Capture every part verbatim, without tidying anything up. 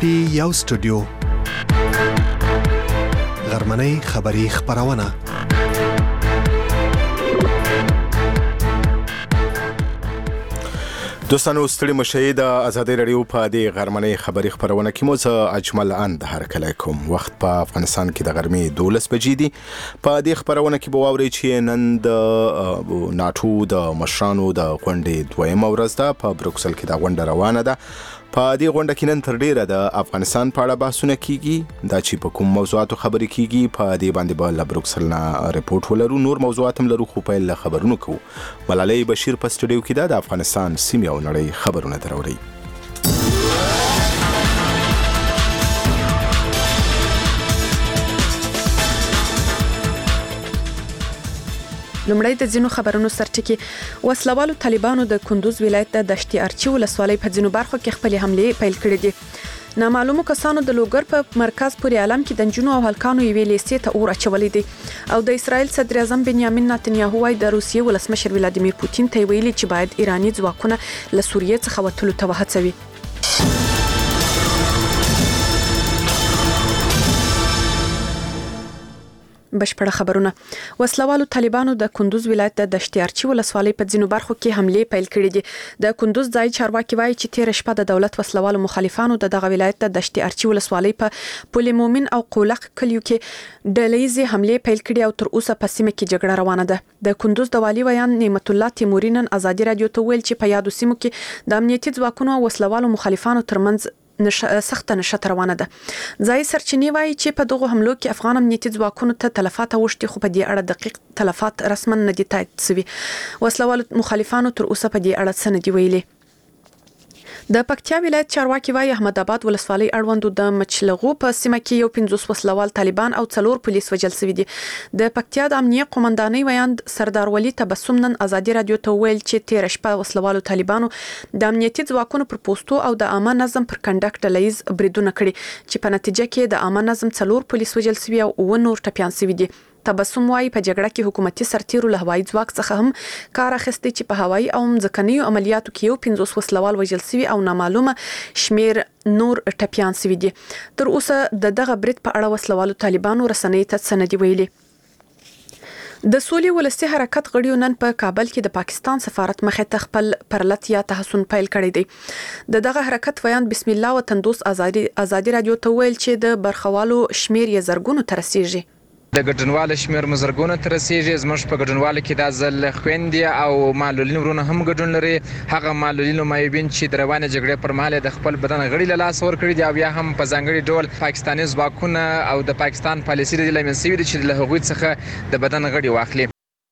پی یو سټوډیو غرمنۍ خبری خبرونه دوستانو ستړي مشي د آزادۍ رادیو په دې غرمنۍ خبری خبرونه کې مو زه اجمل اند هرکلی کوم. وخت په افغانستان کې د غرمې دولس بجې دي. په دې خبرونه کې به واورئ چې نن د ناټو د مشرانو د غونډې دویمه ورځ ده. په بروکسل کې دا غونډه روانه ده. په دې غونډه کې نن تر ډیره د افغانستان په اړه بحثونه کیږي. دا چې په کوم موضوعاتو خبرې کیږي په دې باندې به له بروکسل نه ریپورت ولرو. نور موضوعات هم لرو خو په له خبرونو کوو. ملالۍ بشیر په سټوډیو کې ده. د افغانستان سیمې او نړۍ خبرونه دراوړي. لومړی د ځینو خبرونو سرټکی. وسلوالو طالبانو د کندوز ولایت د دشتي ارچي ولسوالۍ په ځینو برخو کې خپل حملې پیل کړې دي. نامعلومو کسانو د لوګر په مرکز پورې عالم کې د نجونو او هلکانو یوې لیستې ته اور اچولې دي او د اسرائیل صدر اعظم بنیامین نتنیاهو وايي د روسیې ولسمشر ولادیمیر پوتین ته ویلي چې باید ایراني ځواکونه له سوریې څخه وتلو ته وهڅوي. بشپړه خبرونه. وسلوالو طالبانو د کندوز ولایت د دشتي ارچي ولسوالۍ په ځینو برخو کې حملې پیل کړې دي. د کندوز ځای چارواکي وایي چې تیر شپه د دولت وسلوالو مخالفانو د دغه ولایت د دشتي ارچي ولسوالۍ په پل مومن او قولق کلیو کې ډلهیزې حملې پیل کړې او تر اوسه په سیمه کې جګړه روانه ده. د کندوز د والي ویان نعمت الله تیموري نن آزادي رادیو ته ویل چې په یادو سیمو کې د امنیتي ځواکونو او وسلوالو مخالفانو ترمنځ نش... سخته نشته روانه ده. ځای سرچینې وایي چې په دغه حملو کې افغان امنیتي ځواکونو ته تلفات اوښتي خو په دې اړه دقیق تلفات رسما نه دي تایید شوي. وسلوالو مخالفانو تر اوسه په دې اړه څه نه دي ویلي. د پکتیا ولایت چارواکي وايي احمد آباد ولسوالۍ اړوندو د مچلغو په سیمه کې یو پنځوس وسلوال طالبان او څلور پولیس وژل شوي دي. د پکتیا د امنیه قومندانۍ ویان سردار ولی تبسم نن آزادي رادیو ته ویل چې تیر شپه وسلوالو طالبانو د امنیتي ځواکونو پر پوسټو او د عامه نظم پر کنډک ډلهیز بریدونه کړي چې په نتیجه کې د عامه نظم څلور پولیس وژل شوي او اووه نور ټپیان شوي دي. تبسم وايي په جګړه کې حکومتي سرتیرو له هوایي ځواک څخه هم کار اخیستی چې په هوایي او ځمکنیو عملیاتو کې یو پنځوس وسلوال وژل شوي او نامعلومه شمیر نور ټپیان شوي دي. تر اوسه د دغه برید په اړه وسلوالو طالبانو رسنۍ ته څه نه دي ویلي. د سولې ولسي حرکت غړیو نن په کابل کې د پاکستان سفارت مخې ته خپل پرلط یا تحسن پیل کړی دی. د دغه حرکت ویان بسم الله وطن دوست آزادي آزادي رادیو ته ویل چې د برخوالو شمیر یې زرګونو ته رسیږي. د ګډونوالو شمیر مزرګونه تر رسیږي. زموږ په ګډونوالو کې د ځل خويندې او معلولین ورونه هم ګډون لري. هغه معلولین مایبین چې د روانه جګړې پر مهال د خپل بدن غړي له لاس ور کړی دی او یا هم په ځانګړي ډول پاکستاني ځواکونه او د پاکستان پالیسي د لمنسوي دي چې له هغوی څخه د بدن غړي واخلي.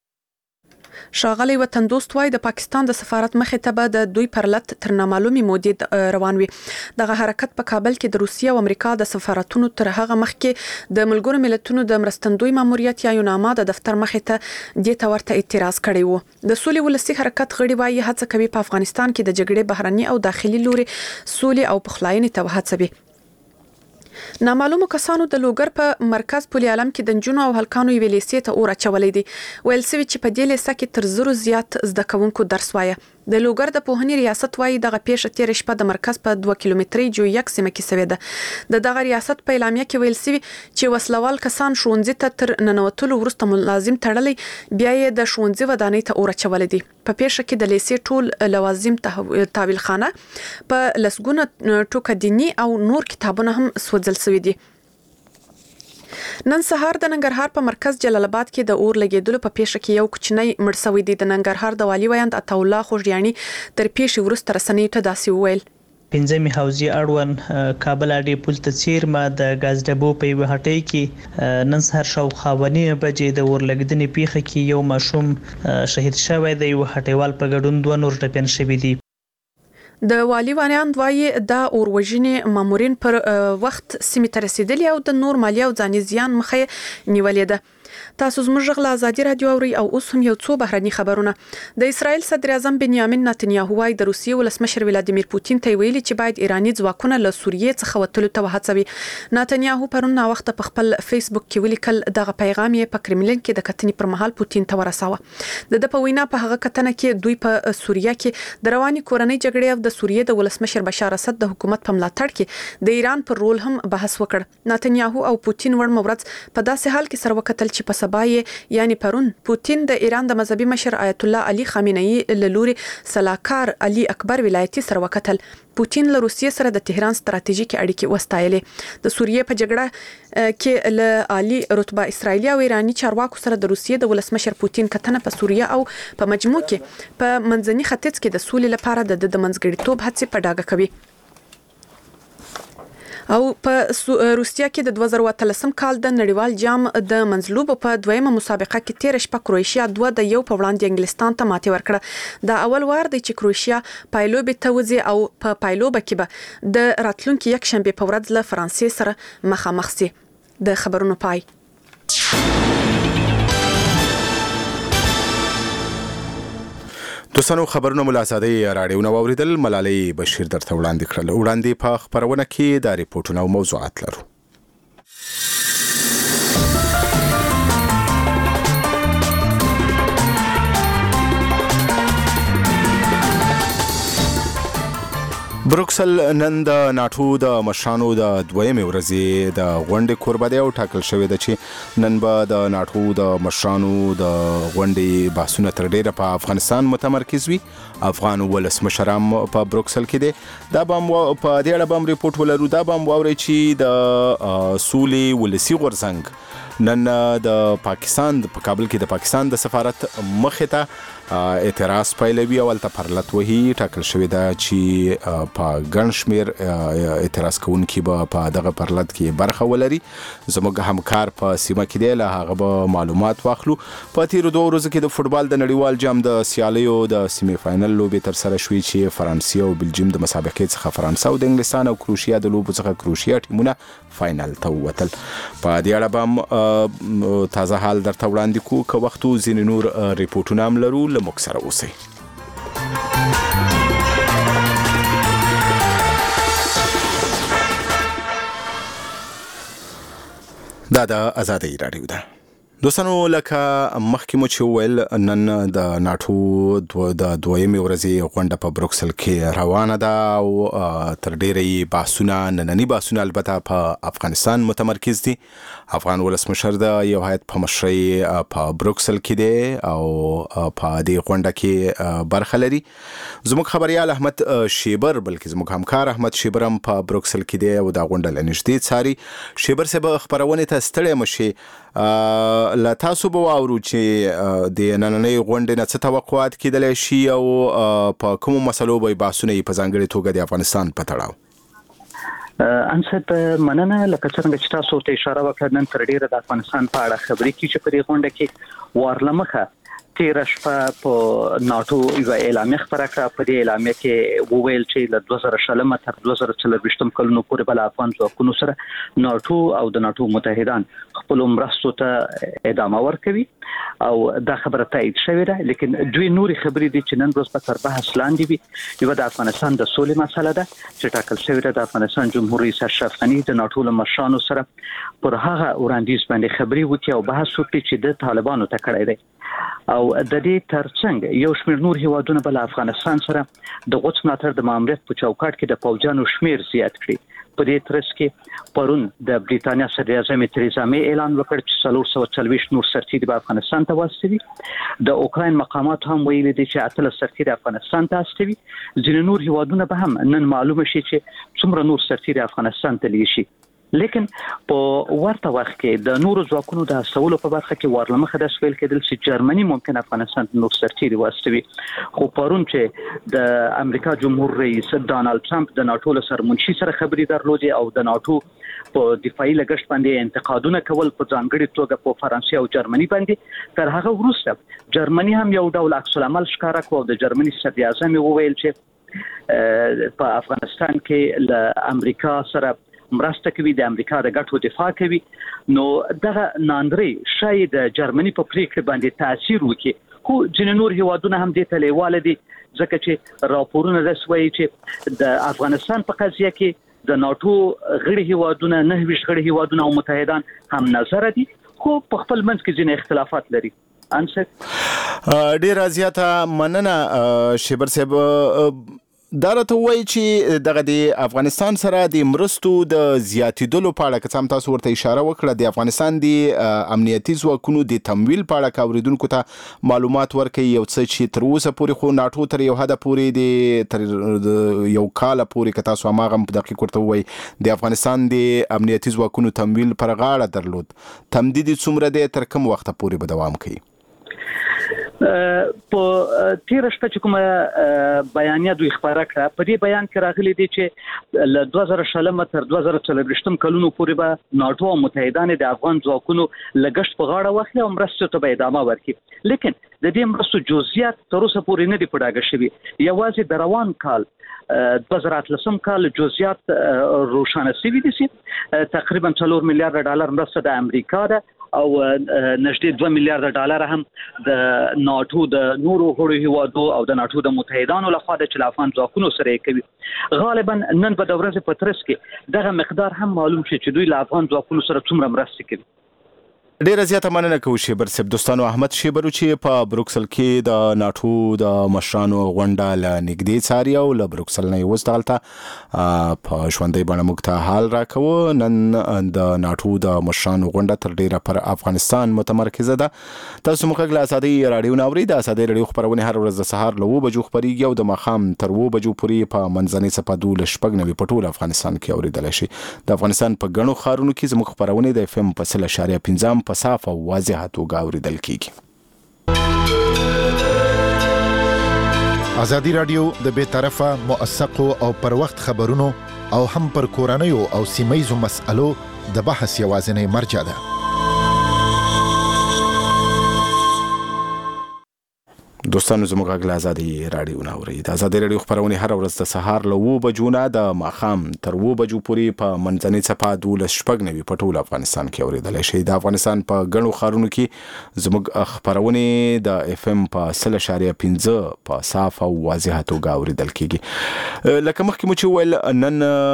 شاغلی وطن دوست وای د پاکستان د سفارت مخې ته به د دوی پرلط تر نامعلومي مودې روان وي. دغه حرکت په کابل کې د روسیې او امریکا د سفارتونو تر هغه مخکې د ملګرو ملتونو د مرستندوی ماموریت یا یوناما د دفتر مخې ته د تورته اعتراض کړی وو. د سولې ولسي حرکت غړي وایي هڅه کوي په افغانستان کې د جګړې بهرني او داخلي لوري سولې او پخلاینې ته وهڅوي. نامعلومو کسانو د لوګر په مرکز پل عالم کې د نجونو او هلکانو یوې لیستې ته اور اچولې دي. ویل شوي چې په دې لیسته کې تر زرو زیات زده کوونکو درس وایه. د لوګر د پوهنې ریاست وایي دغه پیښه تیر شپه د مرکز په دوه کیلومتري جو یک سیمه کې شوې ده. د دغه ریاست په اعلامیه کې ویل شوي چې وسلوال کسان ښوونځي ته تر ننوتلو وروسته ملازم تړلی بیا یې د ښوونځي ودانۍ ته اور اچولې دي. په پیښه کې د لیسې ټول لوازم تحویل خانه په لسګونه ټوکه دیني او نور کتابونه هم سوځل شوي دي. نن سهار د ننګرهار په مرکز جلال آباد کې د اور لګیدلو په پیښه کې یو کوچنی مړ شوی دی. د ننګرهار د والي ویاند عطا الله خوږیاني تر پیښې وروسته رسنیو ته داسې وویل. پنځمې حوزې اړوند کابل اډې پل ته څیرمه د ګاز ډبو په یوه هټۍ کې نن سهار شاوخوا نهه بجې د اور لګیدنې پیښه کې یو ماشوم شهید شوی دی. یو هټیوال په ګډون دوه نور ټپیان شوي دي. د والي ویاند وایي د اور وژنې مامورین پر وخت سیمې ته رسیدلي او د نور مالي او ځاني زیان مخه نیولې ده. تاسو زموږ غلا ازادي رادیو اوري او اوس هم یو څو بهرني خبرونه. د اسرایل صدر اعظم بنیامین نتنیاهو وايي د روسیې ولسمشر ولادیمیر پوتین ته ویلي چې باید ایرانی ځواکونه له سوریې څخه وتلو ته وهڅوي. نتنیاهو پرون نا وخت په خپل فیسبوک کې ولیکل دغه پیغام یې په کرملین کې د کتنې پر مهال پوتین ته ورساوه. د د په وینا په هغه کتنه کې دوی په سوریه کې د رواني کورنۍ جګړې او د سوریې د ولسمشر بشار اسد د حکومت په ملاتړ کې د ایران پر رول هم بحث وکړ. نتنیاهو او پوتین ور مورز په داسې حال کې سره وکتل چې په سبا یې یعنی پرون پوتین د ایران د مذهبي مشر آیت الله علي خامنه‌ای له لوري سلاکار علي اکبر ولایتي سره وکتل. پوتین له روسیې سره د تهران ستراتیژیکي اړیکې وستایلې. د سوریې په جګړه کې له عالی رتبه اسرایلی او ایرانی چارواکو سره د روسیې د ولسمشر پوتین کتنه په سوریه او په مجموع کې په منځني ختیځ کې د سولې لپاره د د منځګړیتوب هڅې په ډاګه کوي. او په روسیا کې د دوه زره اتلسم کال د نړیوال جام د منځلوبو په دویمه مسابقه کې تیر شپه کروشیا دوه د یو په وړاندې انګلستان ته ماتې ورکړه. دا اول وار دی چې کروشیا پایلوبې ته وځي او په پایلوبه کې به د راتلونکي یک شنبه په ورځ له فرانسې سره مخامخ شي. د خبرونو پای. دوستانو خبرونه مو له ازادۍ راډیو نه واوریدل. ملالۍ بشیر درته وړاندې کړل. وړاندې په خبرونه کې دا ریپورتونه او موضوعات لرو. بروکسل نن د ناتو د مشرانو د دویمې ورځې د غونډې کوربه دی او ټاکل شوی دی چې نن به د ناتو د مشرانو د غونډې بحثونه تر ډیره په افغانستان متمرکز وي. افغان ولسمشر هم په بروکسل کې دی. دا به په دې اړه به هم ریپورټ ولرو. دا به هم واورئ چې د سولې ولسي غورځنګ نن د پاکستان په کابل کې د پاکستان د سفارت مخې ته اعتراض پیلوي او الته پرلط وهي. ټاکل شوی دا چې په ګڼ شمېر اعتراض کوونکي به په دغه پرلط کې برخه ولري. زموږ همکار په سیمه کې دی، له هغه به معلومات واخلو. په تیرو دوه ورځو کې د فوټبال د نړیوال جام د سیالیو د سیمې فاینل لوبې ترسره شوې چې فرانسې او بلجیم د مسابقې څخه فرانسه او د انګلستان او کروشیا د لوبو څخه کروشیا ټیمونه فاینل ته ووتل. په دې اړه به هم تازه حال درته وړاندې کوو. که وخت و ځینې نور ریپورټونه هم لرو. له موږ سره اوسئ. دا د ازادۍ راډیو ده. دوستانو لکه مخکې مو چې وویل نن د ناټو د دویمې ورځې غونډه په بروکسل کې روانه ده او تر ډیره یې بحثونه ننني بحثونه البته په افغانستان متمرکز دي. افغان ولسمشر د یو هیات په مشرۍ په بروکسل کې دی او په دې غونډه کې برخه لري. زموږ خبريال احمد شیبر بلکې زموږ همکار احمد شیبر هم په بروکسل کې دی او دا غونډه له نږدې څاري. شیبر صاحب خبرونه ته ستړی مشي. لا تاسو به واورو چې د نننۍ غونډې نه څه توقعات کېدلی شي او په کومو مسلو به بحثونه په ځانګړې توګه د افغانستان په تړاو. انصت مننه. لکه څنګه چې تاسو ته اشاره وکړه نن تر ډیره د افغانستان په اړه خبرې کیږي چې په دې غونډه کې وارلمخه تیر شپه په ناتو یو اعلامیه خبره کړه. په دې اعلامیه کې وویل چې له دوه زره شلم تر دوه زره څلرویشتم کلونو پورې بل افغان ځواکونو سره ناتو او د ناتو متحدان خپل مرستو ته ادامه ورکوي او دا خبره تایید شوې ده. لیکن دوی نوري خبرې دي چې نن ورځ په تر بحث لاندې وي. یو د افغانستان د سولې مسله ده چې ټاکل شوې ده. د افغانستان جمهور رئیس اشرف غني د ناتو له مشرانو سره پر هغه وړاندیز باندې خبرې وکړي او بحث وکړي چې د طالبانو ته کړی دی. او د دې ترڅنګ یو شمېر نور هیوادونه بل افغانستان سره د غوڅ ملاتړ د ماموریت په چوکاټ کې د پوځیانو شمیر زیات کړي. په دې ترڅ کې پرون د بریټانیا صدر اعظم تریزا مې اعلان وکړ چې څلور سوه څلوېښت نور سرتیري به افغانستان ته واستوي. د اوکراین مقامات هم ویلي دي چې اتلس سرتیري افغانستان ته استوي. ځینې نور هیوادونه به هم نن معلومه شي چې څومره نور سرتیري افغانستان ته لیږي. لیکن په ورته وخت کې د نورو ځواکونو د هڅولو په برخه کې ورلمخه د سویل کېدل چې جرمني ممکن افغانستان ته نور سرتیري واستوي. خو پرون چې د امریکا جمهور رئیس ډانلډ ټرمپ د ناتو له سرمنشي سره خبرې درلودې او د ناتو په دفاعي لګښت باندې انتقادونه کول په ځانګړي توګه په فرانسې او جرمني باندې، تر هغه وروسته جرمني هم یو ډول عکس العمل ښکاره کړ او د جرمني صدر اعظم وویل چې په افغانستان کې له امریکا سره مرسته کوي، د امریکا د ګټو دفاع کوي، نو دغه ناندري شاید جرمني په پریکړه باندې تاثیر وکړي، خو ځینې نور هیوادونه هم دې ته لیواله دي، ځکه چې راپورونه رسوي چې د افغانستان په قضیه کې د ناتو غړي هیوادونه، نه ویش غړي هیوادونه او متحدان هم نظر دي، خو په خپل منځ کې ځینې اختلافات لري. انسر ډیر زیاته مننه شیبر صاحب. دا راته وایي چې دغه د افغانستان سره د مرستو د زیاتېدلو په اړه که څه هم تاسو ورته اشاره وکړه، د افغانستان د امنیتي ځواکونو د تمویل په اړه که اورېدونکو ته معلومات ورکوي، یو څه چې تر اوسه پورې خو ناټو تر یو حده پورې د تر یو کاله پورې که تاسو هماغه په دقیق ورته ووایي د افغانستان د امنیتي ځواکونو تمویل پر غاړه درلود، تمدید څومره دی، تر کوم وخته پورې به دوام کوي؟ په تیر شپه چې کومه بیانیه دوی خبره کړه، په دې بیان کې راغلي دي چې له دوه زره شلم تر دوه زره څلوېښتم کلونو پورې به ناټو او متحدان د افغان ځواکونو لګښت په غاړه واخلي او مرستو ته به ادامه ورکړي، لیکن د دې مرستو جزئیات تر اوسه پورې نه دي په ډاګه شوي. یوازې د روان کال دوه زره اتلسم کال جزئیات روښانه شوي دي چې تقریبا څلور میلیارډ ډالر مرسته د امریکا ده او نږدې دوه میلیارډ ډالر هم د ناټو د نورو غړو هیوادو او د ناټو د متحدانو لخوا د افغان ځواکونو سره کوي. غالبا نن په د ورځې په ترڅ کې دغه مقدار هم معلوم شي چې دوی له افغان ځواکونو سره څومره مرسته کوي. ډیره زیاته مننه کوو شیبر صاحب. دوستانو، احمد شیبر چې په بروکسل کې د ناټو د مشرانو غونډه له نږدې څاري او له بروکسل نه یې اوس دلته په ژوندۍ بڼه موږ ته حال راکوو. نن د ناټو د مشرانو غونډه تر ډیره پر افغانستان متمرکزه ده. تاسو موږ له ازادۍ راډیو نه اورئ. د ازادۍ راډیو خپرونې هر ورځ د سهار له اوه بجو خپرېږي او د ماښام تر اوه بجو پورې په منځنۍ څپه دولس شپږ نوي په ټول افغانستان کې اورېدلی شي. د افغانستان په ګڼو ښارونو کې زموږ خپرونې د اف ام په سل اشاریه پنځم په صاف او واضحه توګه اورېدل کیږي. ازادي راډیو د بې طرفه، موثقو او پر وخت خبرونو او هم پر کورنیو او سیمه‌یزو مسألو د بحث یوازینۍ مرجع ده. دوستانو، زموږ غږ له ازادۍ راډیو نه اورئ. د ازادۍ راډیو خپرونې هره ورځ د سهار له اوه بجو نه د ماښام تر اوه بجو پورې په منځنۍ څپه دولس شپږ نوي په ټول افغانستان کې اورېدلی شئ. د افغانستان په ګڼو ښارونو کې زموږ خپرونې د اف ام په سل اشاریه پنځه په صاف او واضحه توګه اورېدل کیږي. لکه مخکې مو چې وویل،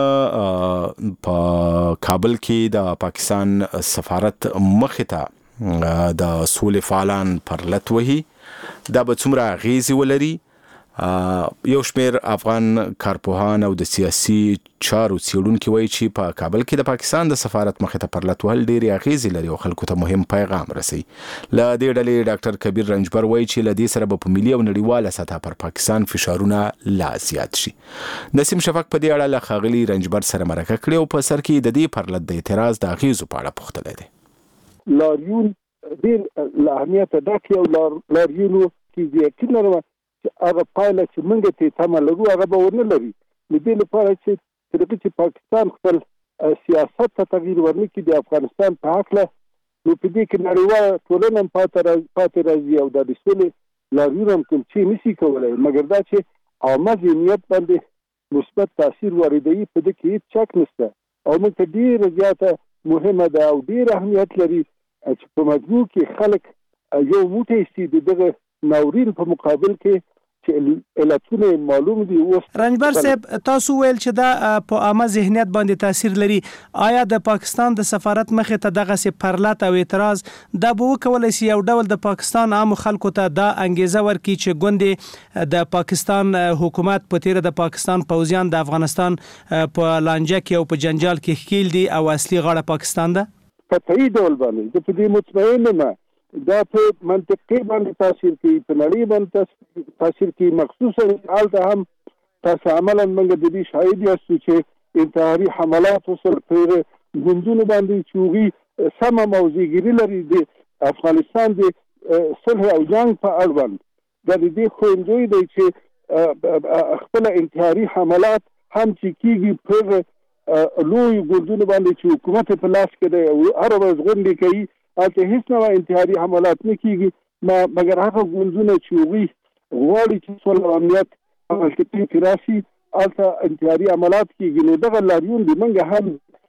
نن په کابل کې د پاکستان سفارت مخې ته د سولې فعالان پرلت وهي. دا به څومره اغیزې ولري؟ یو شمیر افغان کارپوهان او د سیاسي چارو څیړونکي وایي چې په کابل کې د پاکستان د سفارت مخې ته پرلت وهل ډېرې اغیزې لري او خلکو ته مهم پیغام رسوي. له دې ډلې ډاکټر کبیر رنجبر وایي چې له دې سره به په ملي او نړیواله سطحه پر پاکستان فشارونه لا زیات شي. نسیم شفق په دې اړه له ښاغلي رنجبر سره مرکه کړې او په سر کې د دې پرلت د اعتراض د اغیزو په اړه پوښتلی دی. لاریون ډېر له اهمیته ډک یو لاریون کې یقین لرم چې هغه پایله چې موږ ته تمه لرو هغه به ونه لري. د دې لپاره چې تر دې چې پاکستان خپل سیاست ته تغییر ورنکړي د افغانستان په هکله، نو په دې کې نړیواله ټولنه هم پاتې راځي او د سولې لاریون هم کوم چې نشي کولی، مګر دا چې عامه ذهنیت باندې مثبت تاثیر واردوي په دې کې هېڅ شک نشته او موږ ته ډېره زیاته مهمه ده او ډېر اهمیت لري چې په مجموع کې خلک یو موټی شي د دغه ناورین په مقابل کې چې علتونه معلوم دي. رنجبر صاحب، تاسو ویل چې دا په عامه ذهنیت باندې تاثیر لري. آیا د پاکستان د سفارت مخې ته دغه سي پرلت او اعتراض دا به وکولای شي یو ډول د پاکستان عام خلکو ته دا انګیزه ورکړي چې ګوندې د پاکستان حکومت په تیر د پاکستان پوځیان د افغانستان په لانجه کې او په جنجال کې ښکیل دي او اصلي غاړه پاکستان ده؟ په طبیعي ډول باندې د په دې مطمئن نه دا په منطقي باندې تاثیر کوي، په نړۍ باندې تاثیر کوي، مخصوصا حالته هم تاسو عملا موږ د دې شاهد یاستو چې انتحاري حملات وسر پر ګوندونو باندې چې هغوی سمه موضوعګیري لري د افغانستان د صلح او جنګ په اړوند. دا د دې ښوندوی دی چې خپله انتحاري حملات هم چې کېږي پر لوی ګوندونو باندې چې حکومت په لاس کې دی او هره ورځ غونډې کوي، هلته هېڅ نوع انتحاري حملات نه کېږي، مګر هغه ګوندونه چې هغوی غواړي چې سوله او امنیت هغه کې راشي هلته انتحاري عملات کېږي. نو دغه لاریون د موږ هم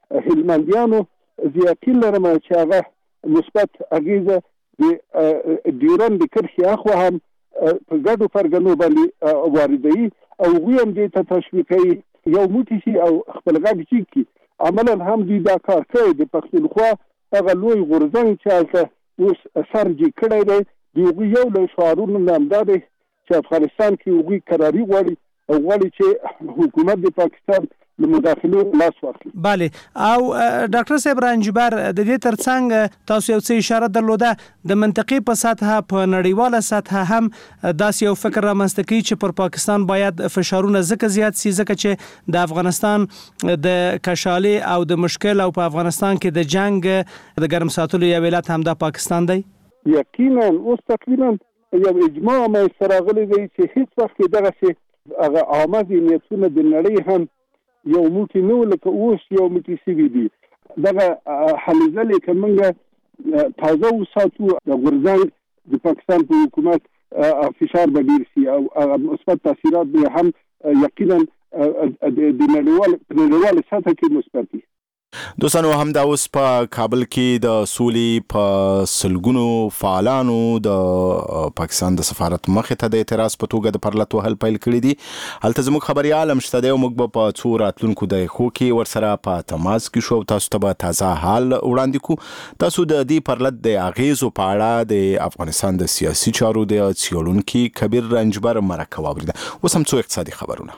هلمندیانو یقین لرم چې هغه مثبت اغیزه د ډیورند کرښې اخوا هم په ګډو فرګنو باندې واردوي او هغوی هم دې ته تشویق کوي یو موټی شي او خپل غږ جګ کړي. عملا هم دوی دا کار کوي. د پښتونخوا هغه لوی غورځنګ چې هلته اوس سر جګ کړی دی د هغوی یو له شعارونو نه همدا دی چې افغانستان کې هغوی کراري غواړي او غواړي چې حکومت د پاکستان له مداخلې لاس واخلي. بله او ډاکټر صاحب رنجبر د دې ترڅنګ تاسو یو څه اشاره درلوده د منطقې په سطحه په نړیواله سطحه هم داسې یو فکر رامنځته کوي چې پر پاکستان باید فشارونه ځکه زیات سي ځکه چې د افغانستان د کشالې او د مشکل او په افغانستان کې د جنگ د ګرم ساتلو یو علت هم د پاکستان دی. یقینا اوس تقریبا یو اجماع مې سره غلي دی چې هیڅ وخت دغه څه هغه عامه نیتونه د نړۍ هم یو موټی نو لکه اوس یو موټی سوي دي. دغه حل ځلې که موږ تازه وساتو د غورځنګ د پاکستان په حکومت فشار به ډېر شي او مثبت تاثیرات به هم یقینا د نړیوال سطح کې مثبت دي. دوستانو هم دا اوس په کابل کې د سولې په سلګونو فعالانو د پاکستان د سفارت مخې ته د اعتراض په توګه د پرلت وهل پیل کړي دي. هلته زموږ خبريال هم شته دی او موږ به په څو راتلونکو دقیقو کې ورسره په تماس کې شو او تاسو ته به تازه حال وړاندې کړو. تاسو د دې پرلت د اغیزو په اړه د افغانستان د سیاسي چارو د څیړونکي کبیر رنجبر مرکه واوریده. اوس هم څو اقتصادي خبرونه.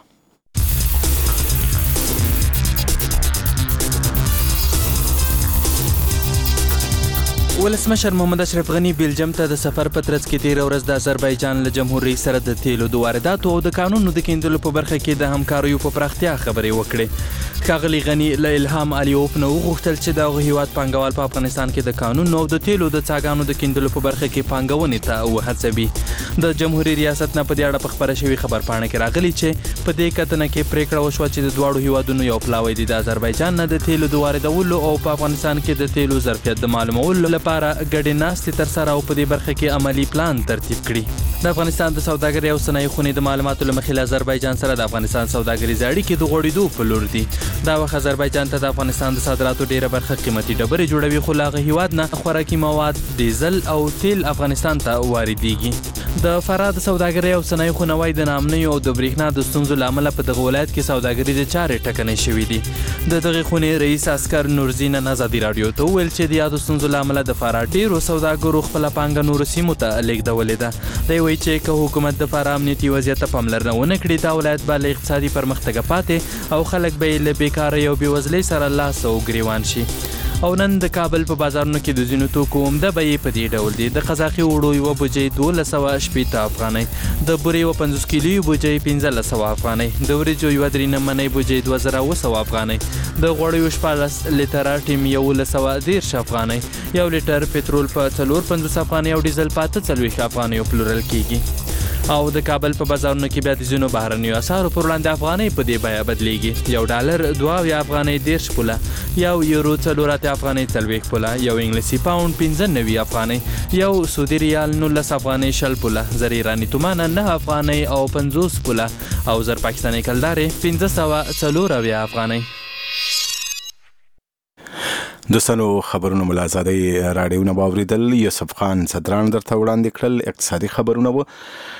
ولسمشر محمد اشرف غنی بیلجیم ته د سفر په ترڅ کې تیر ورځ د آذربایجان له جمهور رئیس سره د تیلو د وارداتو او د قانونو د کیندلو په برخه کې د همکاریو په پراختیا خبرې وکړې. ښاغلي غنی له الهام علیوف نه وغوښتل چې د هیواد پانګوال په افغانستان کې د قانون او د تیلو د څاګانو د کیندلو په برخه کې پانګونې ته وهڅوي. د جمهوریت ریاست نه په دې اړه په خبره شوی خبرپاڼه کې راغلی چې په دې کتنه کې پریکړه وشوه چې د دواړو هیوادونو یو پلاوی د آذربایجان نه د تیلو د واردولو او په افغانستان کې د تیلو ظرفیت د معلومولو لپاره ګډې ناستې ترسره او په دې برخه کې عملی پلان ترتیب کړي. د افغانستان د سوداګرۍ او صنایع خونې د معلوماتو له مخې له آذربایجان سره د افغانستان سوداګریزې اړیکې د غوړېدو په لور دي. دا وخت آذربایجان ته د افغانستان د صادراتو ډیره برخه قیمتي ډبرې جوړوي خو له هغه هیواد نه خوراکي مواد ډیزل او تیل افغانستان ته واردېږي. د فراه د سوداګرۍ او صنایع خونه وايي د ناامنیو او د برېښنا د ستونزو له امله په دغه ولایت کې سوداګریزې چارې ټکنۍ شوي دي. د دغې خونې رئیس اسکر نورزین ازادي راډیو ته وویل چې د یادو ستونزو له امله د فراه ډیرو سوداګرو خپله پانګه نورو سیمو ته لیږدولې ده. دی وایي چې که حکومت د فراه امنیتي وضعیت ته پاملرنه ونه کړي دا ولایت به له اقتصادي پرمختګه پاتې او خلک به یې له بیکارۍ او بېوزلۍ سره لاس او ګریوان شي. او نن د کابل په بازارونو کې د ځینو توکو عمده بیې په دې ډول دي. د قزاقي اوړو یوه بوجۍ دولس سوه شپېته افغانۍ، د بورې یوه پنځوس کیلو بوجۍ پنځلس سوه افغانۍ، د وریجو یوه درې نمنۍ بوجۍ دوه زره اوه سوه افغانۍ، د غوړیو شپاړس لیټره ټیم یولس سوه دېرش افغانۍ، یو لیټر پټرول په څلور پنځوس افغانۍ او ډیزل په اته څلوېښت افغانیو پلورل کیږي. او د کابل په بازارونو کې بیا د ځینو بهرنیو اسعارو پر وړاندې افغانۍ په دې بیه بدلیږي. یو ډالر دوه اویا افغانۍ دېرش پوله، یو یورو څلور اتیا افغانۍ څلوېښت پوله، یو انګلیسي پاونډ پنځه نوي افغانۍ، یو سعودي ریال نولس افغانۍ شل پوله، زر ایراني تومانه نه افغانۍ او پنځوس پوله، او زر پاکستاني کلدارې پنځه سوه څلور اویا افغانۍ. دوستانو خبرونه ملا آزادۍ راډیو نه واوریدل. یوسف خان صدران درته وړاندې کړل. اقتصادي خبرونه وو.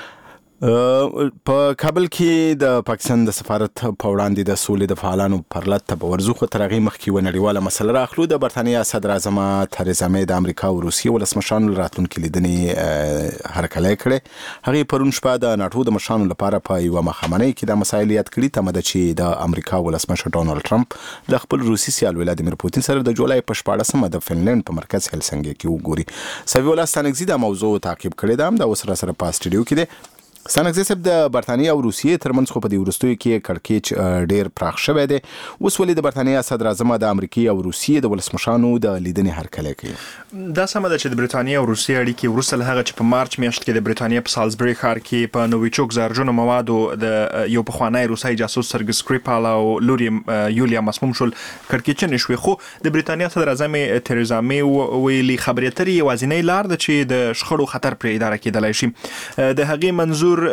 په کابل کې د پاکستان د سفارت په وړاندې د سولې د فعالانو پرلت ته په ورزو خو تر هغې مخکې یوه نړیواله مسله راخلو. د برطانیه صدراعظمه تریزا مې د امریکا او روسیې ولسمشرانو راتلونکې لیدنې هرکلی کړی. هغې پرون شپه د ناټو د مشرانو لپاره په یوه ماښامنۍ کې دا مسایل یاد کړي. تمه ده چې د امریکا ولسمشر ډونالډ ټرمپ د خپل روسي سیال ولادیمیر پوتین سره د جولای په شپاړسمه د فنلنډ په مرکز هلسنګي کې وګوري. سوي الله ستانکزي دا موضوع تعقیب کړې ده. دا اوس را سره په سټوډیو کې دی. ستانکزي صاحب، د برطانیې او روسیې ترمنځ خو په دې وروستیو کې کړکېچ ډېر پراخ شوی دی. اوس ولې د برطانیې صدراعظمه د امریکې او روسیې د ولسمشرانو د لیدنې هرکلی کوي؟ دا سمه ده چې د برطانیې او روسیې اړیکې وروسته له هغه چې په مارچ میاشت کې د برطانیې په سالزبري ښار کې په نوویچوک زهرجنو موادو د یو پخوانی روسي جاسوس سرګي سکریپال او لور یولیا مسموم شول کړکېچنې شوې. خو د برطانیې صدراعظمې تریزا مې ویلي خبرې اترې یوازینۍ لار ده چې د شخړو خطر پرې اداره کېدلی شي. د هغې منظور لور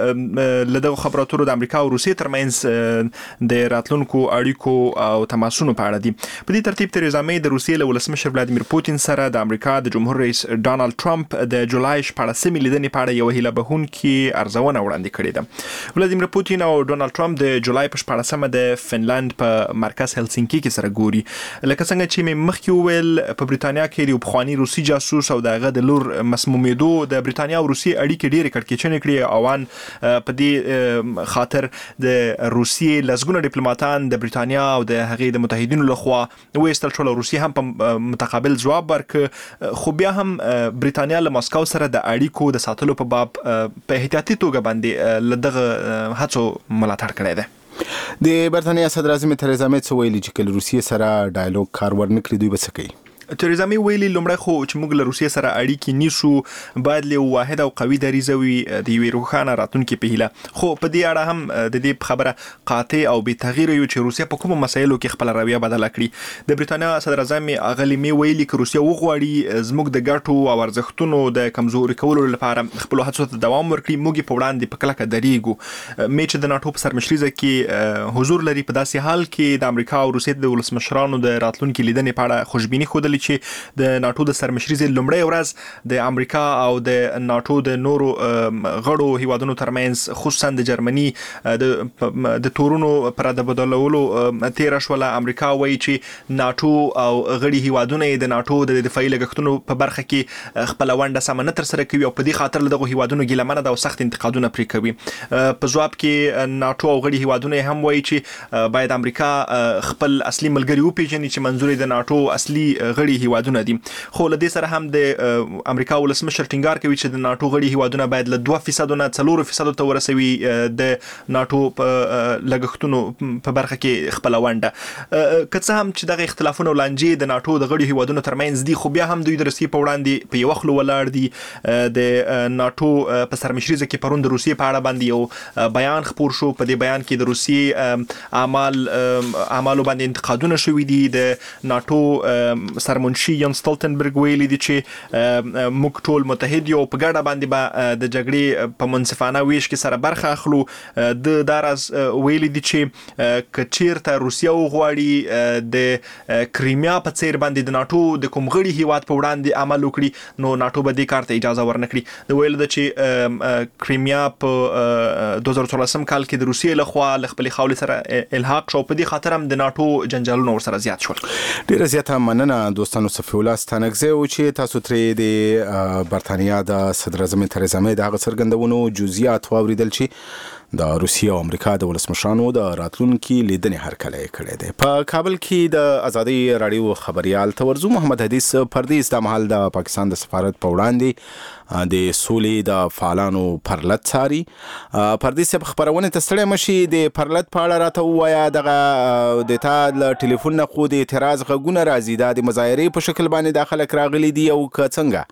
لدغه خبرو اترو د امریکا او روسیې ترمنځ د راتلونکو اړیکو او تماسونو په اړه دي. په دې ترتیب تریزا مې د روسیې له ولسمشر ولادیمیر پوتین سره د امریکا د جمهور رئیس ډانلډ ټرمپ د جولای شپاړسمې لیدنې په اړه یو هیله بهونکې ارزونه وړاندې کړې ده. ولادیمیر پوتین او ډانلډ ټرمپ د جولای په شپاړسمه د فنلند په مرکز هلسینکی کې سره ګوري. لکه څنګه چې مې مخکې وویل په بریتانیا کې یو پخوانی روسي جاسوس او دغه د لور مسمومیدو د بریتانیا او روسي اړیکې ډېرې کړکېچنې کړې او ان په دې خاطر د روسي لسګونه ډیپلوماټان د بریتانیا او د هغې د متحدینو لخوا وېستل شول. روسي هم په متقابل ځواب ورکړ، خو بیا هم بریتانیا له ماسکو سره د اړیکو د ساتلو په باب په احتیاطي توګه باندې لدغه هڅو ملاتړ کړی دی. د برتانیا صدر اعظم تریزا مې څه ویلي چې کله روسیې سره ډایالوګ کار ورنکړي دوی به څه کوي؟ تریزا مې ویلي لومړی خو چې موږ له روسیې سره اړیکې نیسو باید له واحد او قوي دریځه وي د یوې روښانه راتلونکې په هیله. خو په دې اړه هم د دې خبره قاطع او بې تغییره یو چې روسیه په کومو مسایلو کې خپل رویه بدله کړي. د برتانیا صدر اعظم اغلی مې ویلي چې روسیه وغواړي زموږ د ګټو او ارزښتونو د کمزوري کولو لپاره خپل هڅو ته دوام ورکړي، موږ په وړاندې په کلکه درېږو. مې چې د ناټو په سرمشريزه کې حضور لري په داسې حال کې د امریکا او روسیې د ولسمشرانو د راتلونکي لیدنې په اړه خوشبیني ښودلې چې د ناټو د سرمشريزې لومړی ورځ د امریکا او د ناټو د نورو غړو هیوادونو ترمنځ خصوصا د جرمني د د تورونو پر د بدلولو تیر شوله. امریکا وایي چې ناټو او غړي هیوادونه د ناټو د دفاعي لګښتونو په برخه کې خپل ونده سم نه تر سره کوي او په دې خاطر دغه هیوادونو ګیلمنه د سخت انتقادونه پرې کوي. په ځواب کې ناټو او غړي هیوادونه هم وایي چې باید امریکا خپل اصلي ملګری وپیژني چې منظور د ناټو اصلي غړي هیوادونه دي. خو له دې سره هم د امریکا ولسمشر ټینګار کوي چې د ناټو غړي هیوادونه باید له دوه فیصد نه څلور فیصد ته ورسوي د ناټو په لګښتونو په برخه کې خپل ونده. که څه هم چې دغه اختلافونه ولانجې د ناټو د غړي هیوادونو ترمنځ دي، خو بیا هم دوی د روسیې په وړاندې په یو خلو ولاړ دي. د ناټو په سرمشريزه کې پرون د روسیې په اړه باندې یو بیان خپور شو. په دې بیان کې د روسیې اعمال اعمالو باندې انتقادونه شوي دي. د ناټو سرمنشي یان ستولتنبرګ ویلي دي چې موږ ټول متحد یو په ګډه باندې به د جګړې په منصفانه ویش کې سره برخه اخلو. د داراز ویلي دي چې کچیرته روسیه وغواړي د کریمیا په څیر باندې د ناټو د کوم غړي هیواد په وړاندې عمل وکړي نو ناټو به دې کار ته اجازه ورنکړي. د ویل د چې کریمیا په دوه زره څلورم کال کې د روسیې لخوا له خپل خاورې سره الحاق شو. په دې خاطر هم د ناټو جنجالونه ورسره زیات شول. ډیره زیاته مننه دوستانو. صفی الله ستانکزی او چې تاسو ترې د برتانیا د صدر اعظم تریزا مې د هغه څرګندونو جزئیات واوریدل چې د روسیې او امریکا د ولسمشرانو د راتلونکي لیدنې هرکلی کړی دی. په کابل کې د ازادي راډیو خبريال تورزو محمد حدیث پردیس د مهال د پاکستان د سفارت په وړاندې د سولې د فعالانو پرلط څاري. پردیس په خبرونه تستړی مشي د پرلط په اړه راته وایا دغه د تا له ټلیفون نه خو د اعتراض غږونه راځي د مظاهرې په شکل باندې داخله راغلي دي او که څنګه؟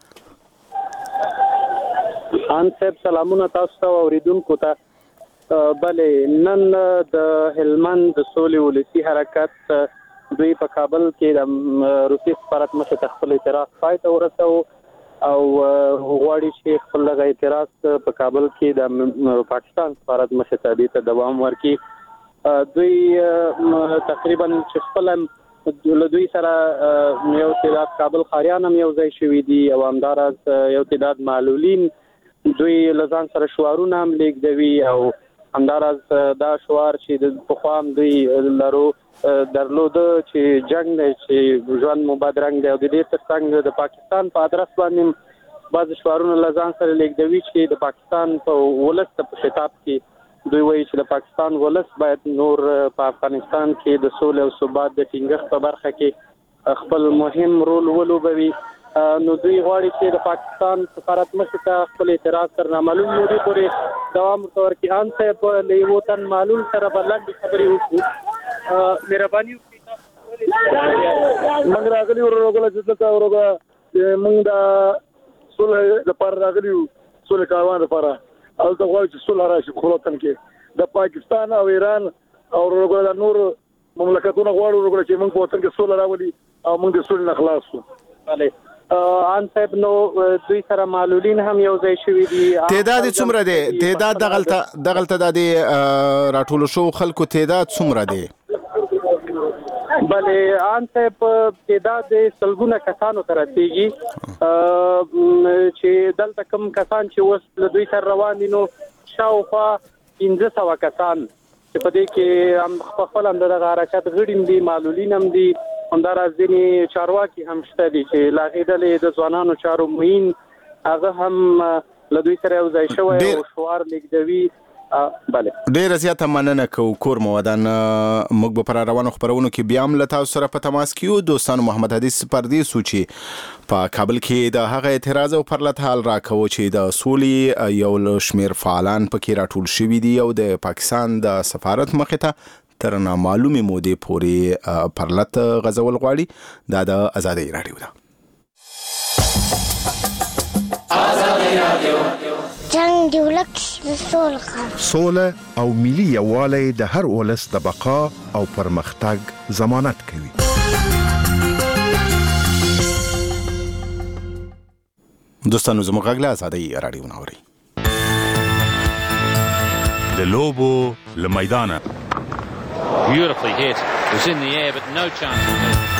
ان صاحب سلامونه تاسو ته اوریدونکو ته. بلې نن د هلمند د سولې ولسی حرکت دوی په کابل کې د روسي سفارت مخې ته خپل اعتراض پای ته ورساو او غواړي چې خپل دغه اعتراض په کابل کې د پاکستان سفارت مخې ته دې ته دوام ورکړي. دوی تقریبا چې خپل له دوی سره یو تعداد کابل خاریان هم یو ځای شوي دي او همداراز یو تعداد معلولین دوی له ځان سره شعارونه هم لیږدوي او همداراز دا شعار چې د پخوام دوی لرو درلوده چې جنگ دی چې ژوند مو بدرنګ دی او د دې ترڅنګ د پاکستان په ادرس باندې بعض شعارونه له ځان سره لیږدوي چې د پاکستان په ولس په خطاب کې دوی وایي چې د پاکستان ولس باید نور په افغانستان کې د سولې او ثبات د ټینګښت په برخه کې خپل مهم رول ولوبوي. نو دوی غواړي چې د پاکستان سفارت مخې ته خپل اعتراض تر نامعلوم مودې پورې دوام ورکړي. ان صاحب له یو تن معلول سره بلند خبرې وکړو. مهرباني وکړئ. موږ راغلي ورغله چې تاسو ورغله موږ د سولې لپاره راغلي سولې کاروان لپاره او دا غواړي چې سولې راشي په خپل وطن کې د پاکستان او ایران او ورغله نور مملکتونه غواړي ورغله چې موږ په وطن کې سولې راولي او موږ د سولې نه خلاص شو. بله ان صاحب نو دوی سره معلولین هم یو ځای شوي دي. تعداد څومره دی؟ تعداد دغلته دغلته د راټول شو خلکو تعداد څومره دی؟ بلې ان صاحب تعداد سلګونه کسانو ته رسیږي چې دلته کوم کسان چې اوس له دوی سره روان دي نو شاوخوا پنځه سوه کسان چې په دې کې هم خپل هم دغه حرکت غړي دي، معلولین هم دي، همداراز ځینې چارواکي هم شته دي چې له هغې ډلې د ځوانانو چارو معین هغه هم له دوی سره یو ځای شوی او شعار لیږدوي. بله ډیره زیاته مننه کوو کور مودان. موږ به پر روانو خبرونو کې بیا هم له تاسو سره په تماس کې یو. دوستانو محمد حدیث پردیس و چې په کابل کې د هغه اعتراض او پرلت حال راکوه چې د سولې یو شمیر فعالان پکې راټول شوي دي او د پاکستان د سفارت مخې ته تر نامعلومې مودې پورې پرلت غځول غواړي. دا د آزادۍ راډیو ده. آزادۍ راډیو جنگ دی ولک د سولغه سوله او ملي یووالی د هر ولس د بقا او پرمختګ ضمانت کوي. دوستانو زموږ غږ له آزادۍ راډیو نه اورئ. د لوبو له میدانه Beautifully hit. It was in the air, but no chance of it.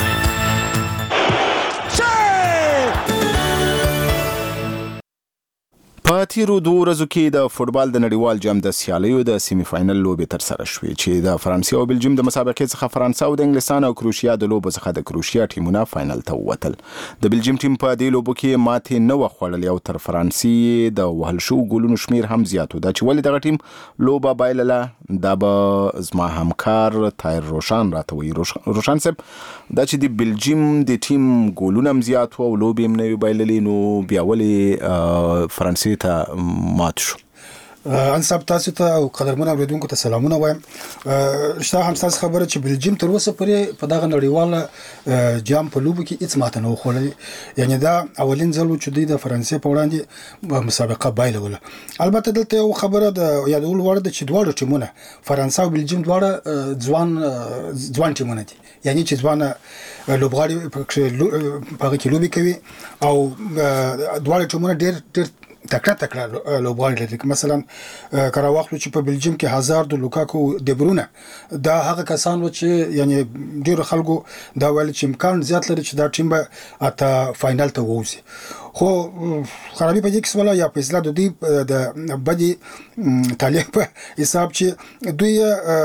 په تیرو دوه ورځو کې د فوټبال د نړیوال جام د سیالیو د سیمی فاینل لوبې تر سره شوې چې د فرانسې او بلجیم د مسابقې څخه فرانسه او د انګلستان او کروشیا د لوبو څخه د کروشیا ټیمونه فاینل ته ووتل. د بلجیم ټیم په دې لوبو کې ماتې نه وه خوړلې او تر فرانسې د وهل شوو ګولونو شمیر هم زیات و. دا چې ولې دغه ټیم لوبه بایلله دا به زما همکار تایر روشان راته وایي. روشان صاحب دا چې د بلجیم د ټیم ګولونه هم زیات و او لوبې هم نه وي بایللې نو بیا ولې فرانسې ته مات شو؟ انصاب تاسو ته او قدرمن اوریدونکو ته سلامونه وایم. رښتا هم تاسو خبره چې بلجیم تر اوسه پورې په دغه نړیواله جام په لوبو کې هیڅ ماته نه وخوړلې، یعنی دا اولین ځل چې دوی د فرانسې په وړاندې مسابقه بایلوله. البته دلته یو خبره د یادول وړ ده چې دواړه ټیمونه فرانسه او بلجیم دواړه ځوان ځوان ټیمونه دي، یعنی چې ځوان لوبغاړي په هغه کې لوبي کوي او دواړه ټیمونه ډېر ډېر تکړه تکړه لوبغاړي لري. مثلا کارا واخلو چې په بلجیم کې هازارد، لوکاکو، دبرونه دا هغه کسان و چې یعنی ډېر خلکو دا ویل چې امکان زیات لري چې دا ټیم به اته فاینل ته ووځي. خو خرابې په دې کې سواله یا په اصطلاح د دوی د بدی تعلیق په حساب چې دوی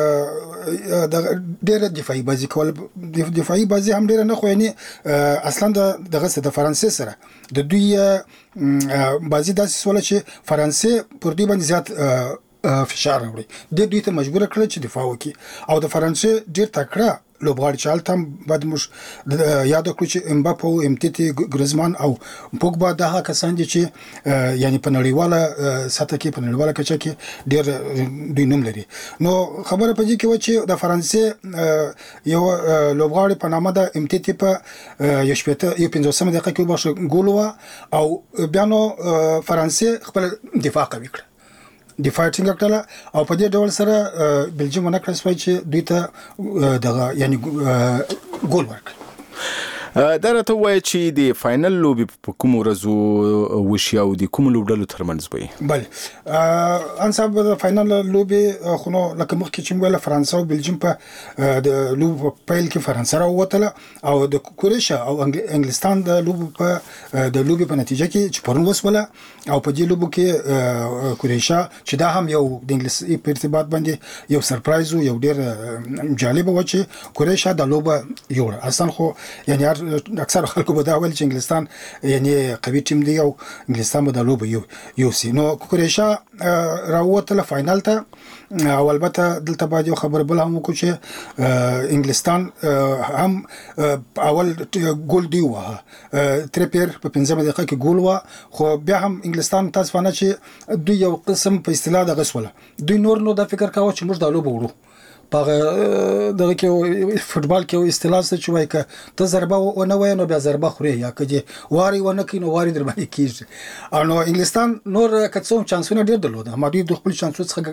د ډېر دفاعي بازي کول، دفاعي بازي هم ډېر نه خو یعنی اصلا دغه د فرانسې سره د دوی بازي داسې سواله چې فرانسې پر دوی باندې زیات فشار راوړي، د دوی ته مجبور کړل چې دفاع وکړي او د فرانسې ډېر تکړه لوبغاړي چې هلته هم باید موږ یاد کړو چې امباپه او امتیتی ګریزمان او پوګبا دا هغه کسان دي چې یعنی په نړیواله سطح کې په نړیواله کچه کې ډېر دوی نوم لري. نو خبره په دې کې و چې د فرانسې یو لوبغاړي په نامه د امتیتی په یو شپېته یو پنځوسمه دقیقه کې وبښه ګول و او بیا نو فرانسې خپل دفاع قوي کړه، دفاع ټینګه کړله او په دې ډول سره بلجیم ونه کړی شوی چې دوی ته دغه یعنی ګول ورکړي. دا راته وایي چې د فاینل لوبې په کوم ورځو وشي او د کوم لوبډلو ترمنځ وي؟ بله انصاب د فاینل لوبې خو نو لکه مخکې چې ویله فرانسه او بلجیم په د لوبو په پیل کې فرانسه راووتله او د کروشیا او انګلستان د لوبو په د لوبې په نتیجه کې چې پرون وسوله او په دې لوبو کې کروشیا چې دا هم یو د انګلیسي په ارتباط باندې یو سرپرایز و، یو ډېر جالب و چې کروشیا د لوبه یوړه. اصلا خو یعنی اکثر خلکو به دا ویل چې انګلستان یعنی قوي ټیم دی او انګلستان به د لوبه یو یوسي. نو کروشیا راووتله فاینل ته او البته دلته باید یو خبر بل هم وکړو چې انګلستان هم اول ګول دی وه، تریپیر په پنځمه دقیقه کې ګول وه، خو بیا هم انګلستان تاسو فانه چې دوی یو قسم په اصطلاح دغه سوله دوی نور نو دا فکر کاوه چې موږ د لوبه وړو. په دغه کې فوټبال کې اصطلاح څه چې وایي که ته ضربه ونه وایې نو بیا ضربه خورې، یا که دې واري ونه کړي نو واري در باندې کېږي. او نو انګلستان نور که څه هم چانسونه ډېر درلوده، اما دوی د خپل چانسونو څخه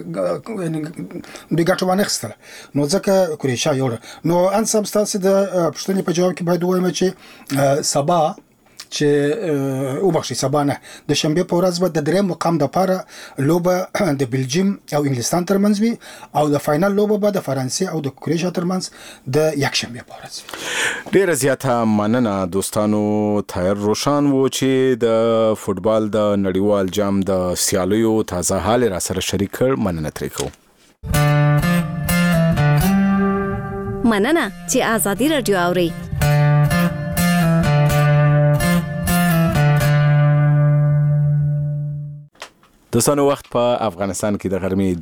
دوی ګټه وانه اخیستله نو ځکه کروشیا یوړه. نو انصاب ستاسې د پوښتنې په جواب کې باید ووایم چې سبا چې او بخشي سبانه د شنبه په ورځ به د درې مقام د لپاره لوبه د بلجیم او انګلستان ترمنځ وي او د فائنل لوبه به د فرانسې او د کروشیا ترمنځ د یک شنبه په ورځ. ډیر زیاته مننه دوستانو. تایر روشان وو چې د فوتبال د نړیوال جام د سیالیو تازه حال را سره شریک کړ. مننه ترې کوم. مننه چې آزادي رادیو اوري. دوستانو وخت په افغانستان کې د غرمې